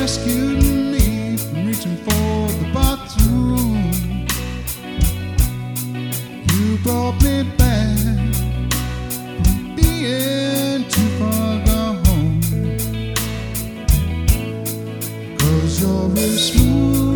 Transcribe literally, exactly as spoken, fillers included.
rescued me from reaching for the bathroom. You brought me back from being too far gone. 'Cause you're a smooth